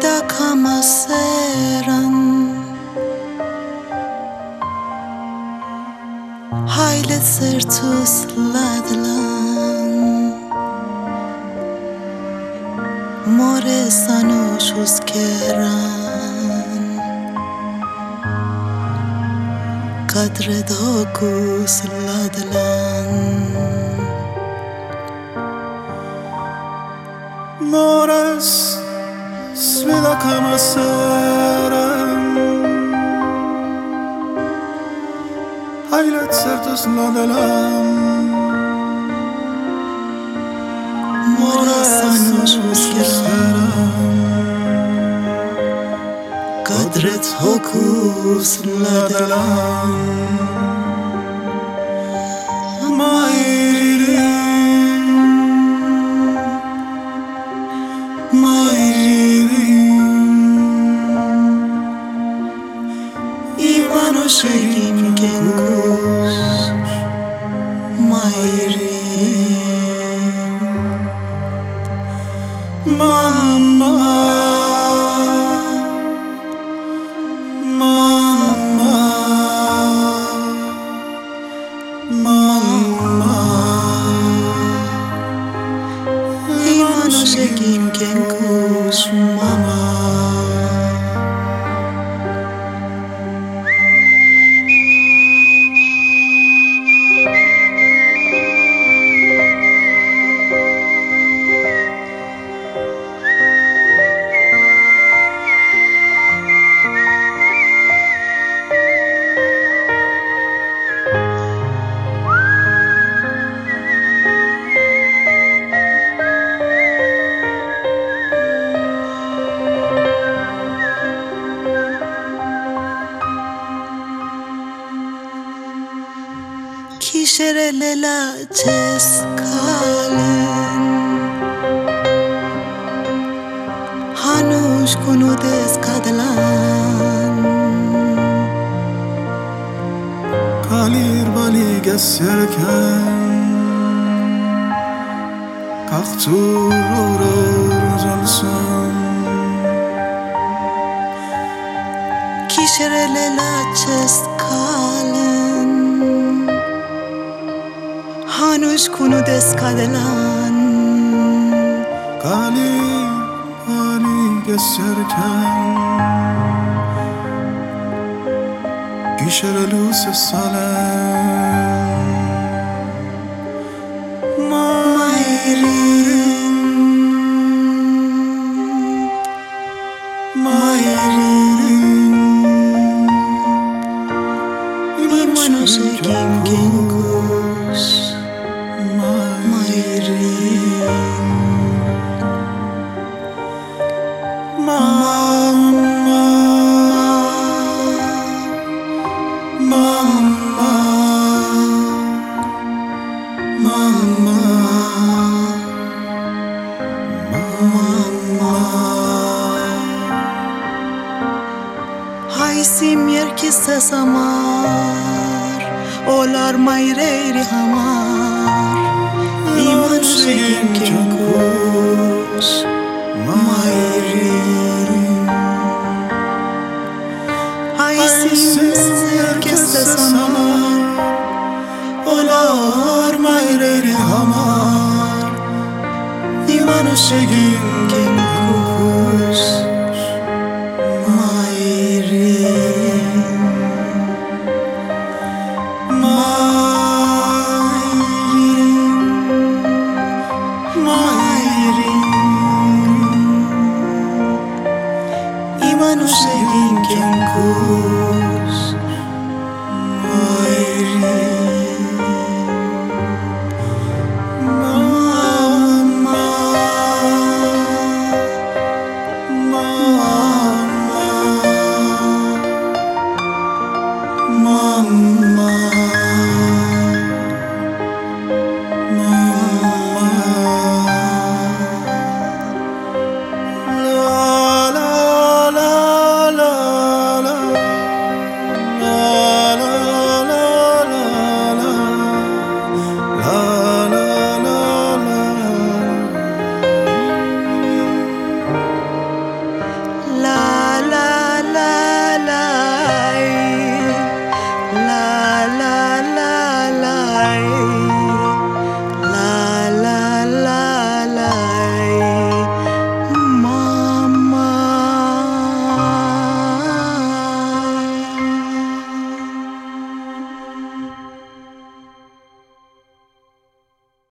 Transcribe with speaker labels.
Speaker 1: vida kama seren Haylet sertus ladlan More sanoshus keran Kadre dokus ladlan
Speaker 2: Mores svida kama seren Haylet sertus ladelam
Speaker 1: More sanoshus keran Kadre dokus ladlan Ivano shegim gengus Mayrim Mama Mama Mama Ivano shegim gengus Mama Kişere lela ceskalen Hanuş kunu deskadlan
Speaker 2: Kalir bali geserken Kaktur oror zalsan
Speaker 1: Kişere lela ceskalen Hanuş kunu deskadlan
Speaker 2: Kalir bali geserken Gişere lus salem
Speaker 1: Mayrim Mayrim Imano shegim gengus Mayrim
Speaker 2: Mama Mama Mama Mama
Speaker 1: Haysim yer ki sesamar Olar mayreri hamar Iman shegim gengus Mayrim Haysim yer ki sesamar
Speaker 2: Olar mayreri hamar
Speaker 1: Iman shegim gengus Mayrim Mayrim Imano shegim gengus Mayrim Mama Mama Mama